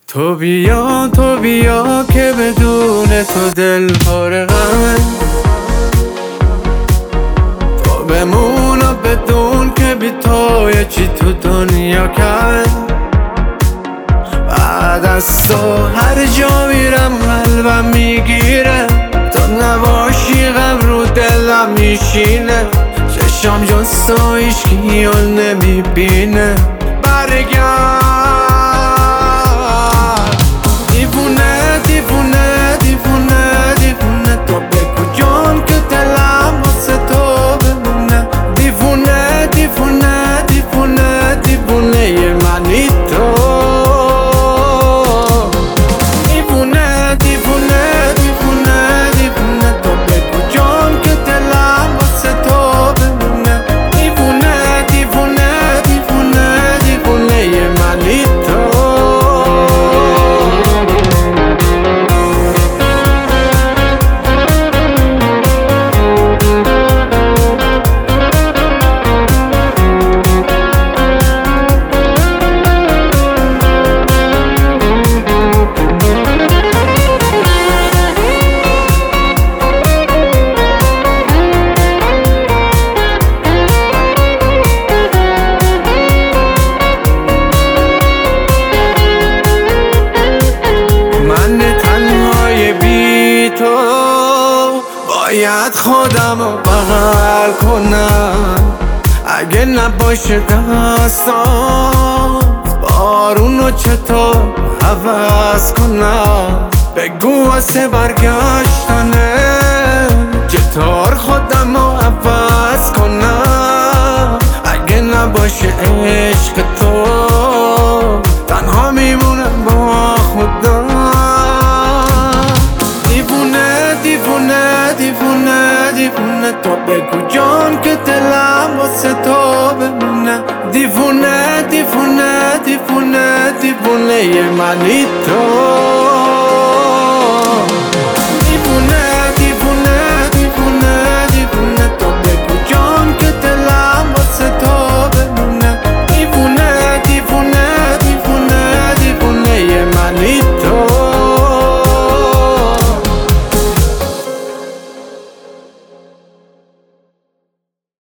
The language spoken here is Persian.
تو بیا که بدون تو دل فارغم. تو بمون و بدون که بی تو یه چی تو دنیا کرد. بعد از تو هر جا میرم قلبم میگیره، تو نباشی غم رو دلم میشینه. چشم جز تو هیچکی حال نمیبینه. برگرد دیوونه دیوونه دیوونه دیوونه، تو بگو جان که دلم واسه تو بمونه. دیوونه دیوونه دیوونه دیوونه یه منی تو. دیوونه دیوونه دیوونه دیوونه، تو بگو جان که دلم واسه تو بمونه. دیوونه دیوونه دیوونه دیوونه یه منی تو. باید خودمو بغل کنم اگه نباشه دستان. بارونو چطور عوض کنم بگو واسه برگشتنه. چطور خودمو عوض کنم اگه نباشه عشق تو. تنها میمونم با خودم. دیوونه دیوونه دیوونه دیوونه، تو بگو جان که دلم واسه تو بمونه. دیوونه دیوونه دیوونه دیوونه یه منی تو.